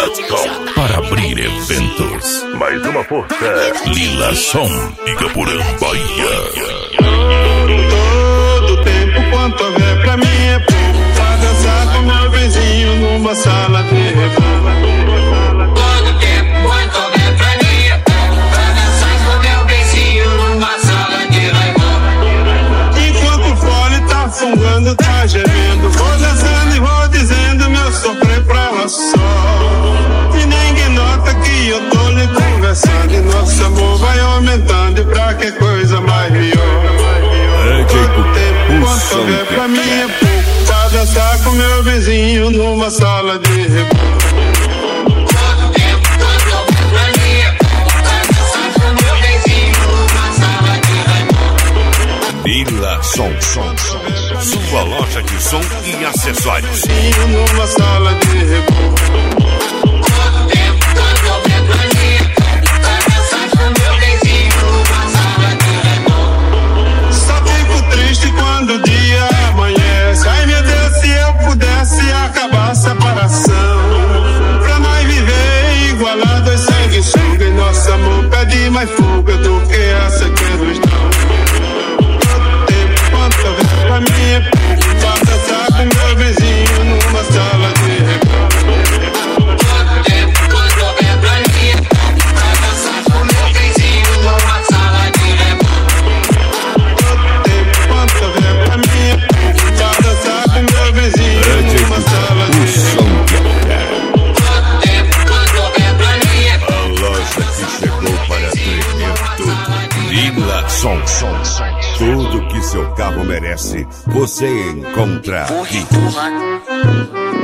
Lila.com para abrir eventos. Mais uma força. Lila Som, Igaporã, Bahia. Todo tempo quanto houver pra mim é pouco. Pra dançar com meu vizinho numa sala de rebola. Todo tempo quanto houver pra mim é pouco. Pra dançar com meu vizinho numa sala de rebola. Enquanto o fole tá fungando, tá gemendo, vou dançando e vou dizendo meu sofrer pra ela só. E ninguém nota que eu tô lhe conversando. E nosso amor vai aumentando. E pra que coisa mais melhor. Todo tempo quanto houver pra mim é pouco. Pra dançar com meu vizinho numa sala de rebola. Todo tempo quanto houver pra mim é pouco. Pra dançar com meu vizinho numa sala de rebola. Lila Som. Sua loja de som e acessórios. Numa sala de rebola. Todo tempo quanto houver pra mim é pouco. Pra dançar com meu vizinho numa sala de rebola. Só fico triste quando o dia amanhece. Ai meu Deus, se eu pudesse acabar a separação. Pra nós viver igualados, sanguessuga. E nosso amor pede mais fuga do que essa questão. Todo tempo quanto houver pra mim é pouco. Pra dançar com meu vizinho numa sala de rebola. Todo tempo quanto houver pra mim é pouco. Pra dançar com meu vizinho numa sala de rebola. Todo tempo quanto houver pra mim é pouco. Pra dançar com meu vizinho numa sala de rebola. Todo tempo quanto houver pra mim é pouco. A loja que chegou para tremer tudo. Lila Som. Tudo que seu carro merece, você encontra aqui.